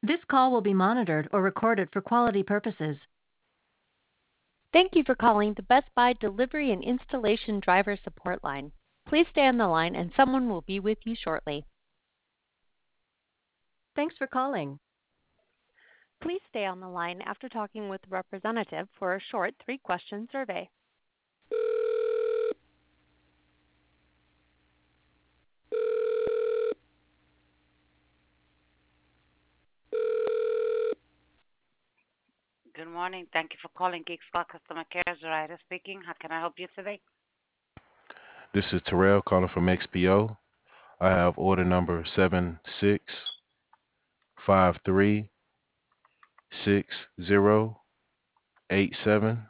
This call will be monitored or recorded for quality purposes. Thank you for calling the Best Buy Delivery and Installation Driver Support Line. Please stay on the line and someone will be with you shortly. Thanks for calling. Please stay on the line after talking with the representative for a short 3-question survey. Good morning. Thank you for calling Geek Squad Customer Care. Zoraida speaking. How can I help you today? This is Terrell calling from XPO. I have order number 76536087.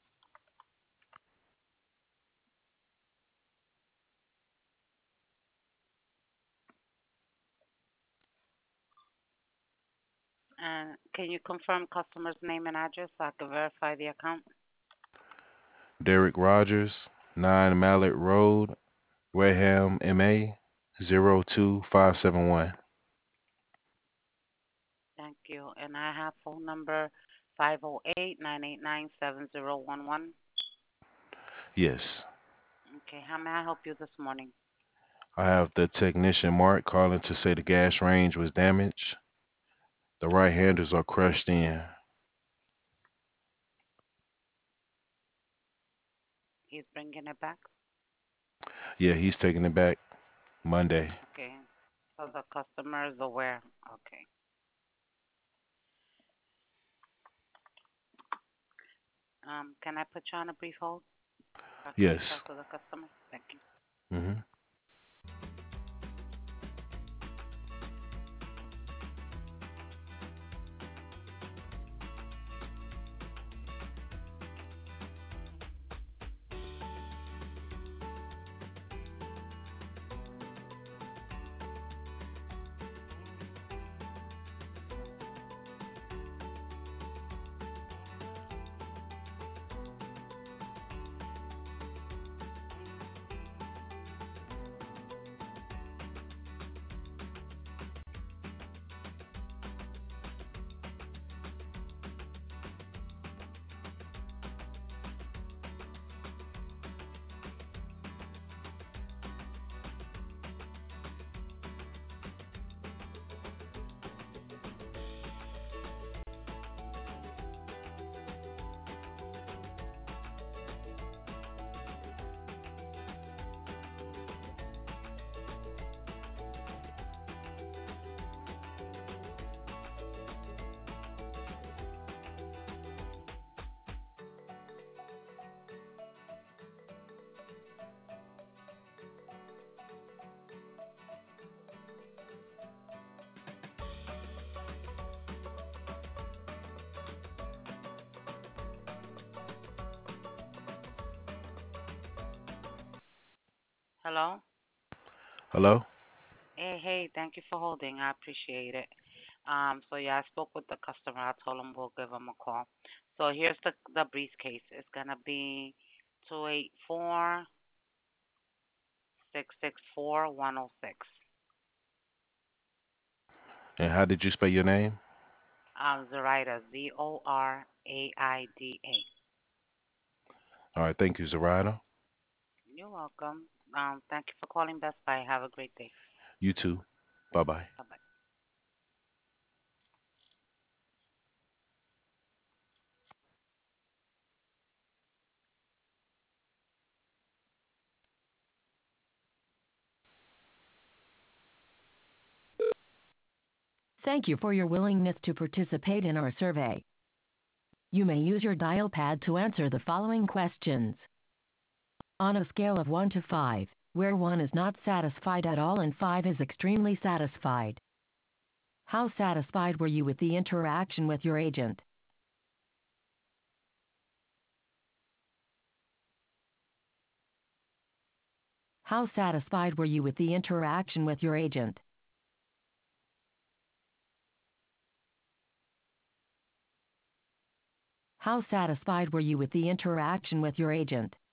And can you confirm customer's name and address so I can verify the account? Derek Rogers, 9 Mallet Road, Wareham, MA 02571. Thank you. And I have phone number 508-989-7011. Yes. Okay. How may I help you this morning? I have the technician Mark calling to say the gas range was damaged. The right handles are crushed in. He's bringing it back? Yeah, he's taking it back Monday. Okay. So the customer is aware. Okay. Can I put you on a brief hold? So I can Yes. talk to the customer? Thank you. hmm Hello? Hello? Hey, thank you for holding. I appreciate it. So yeah, I spoke with the customer. I told him we'll give him a call. So here's the briefcase. It's gonna be 284-664-106. And how did you spell your name? Zoraida, Zoraida. All right, thank you, Zoraida. You're welcome. Thank you for calling Best Buy. Have a great day. You too. Bye bye. Bye bye. Thank you for your willingness to participate in our survey. You may use your dial pad to answer the following questions. On a scale of 1 to 5, where 1 is not satisfied at all and 5 is extremely satisfied, how satisfied were you with the interaction with your agent? How satisfied were you with the interaction with your agent? How satisfied were you with the interaction with your agent?